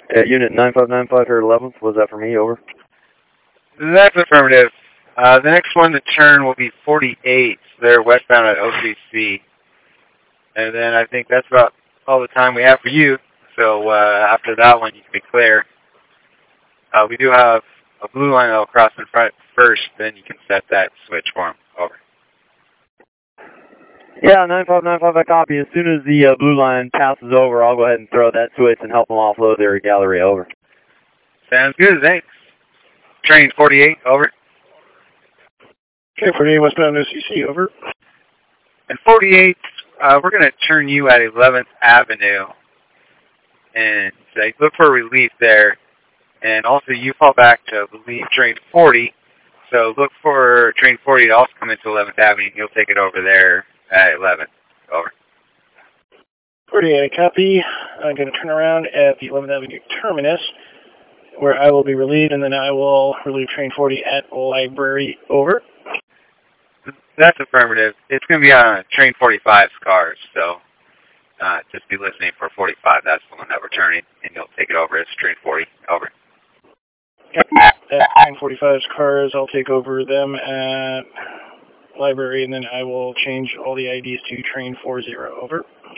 Unit 9595 here 11th. Was that for me? Over. That's affirmative. The next one to turn will be 48. They're westbound at OCC. And then I think that's about all the time we have for you. So after that one, you can be clear. We do have a blue line that'll cross in front first, then you can set that switch for them. Over. Yeah, 9595, I copy. As soon as the blue line passes over, I'll go ahead and throw that switch and help them offload their gallery. Over. Sounds good, thanks. Train 48, over. Okay, 48 westbound OCC, over. And 48, we're going to turn you at 11th Avenue. And look for relief there. And also, you fall back to, I believe, train 40. So look for train 40 to also come into 11th Avenue. You'll take it over there at 11th. Over. 48, copy. I'm going to turn around at the 11th Avenue terminus, where I will be relieved, and then I will relieve train 40 at Library. Over. That's affirmative. It's going to be on train 45's cars, so just be listening for 45. That's the one that we're turning, and you'll take it over as train 40. Over. Yep. At train 45's cars, I'll take over them at Library, and then I will change all the IDs to train 40. Over.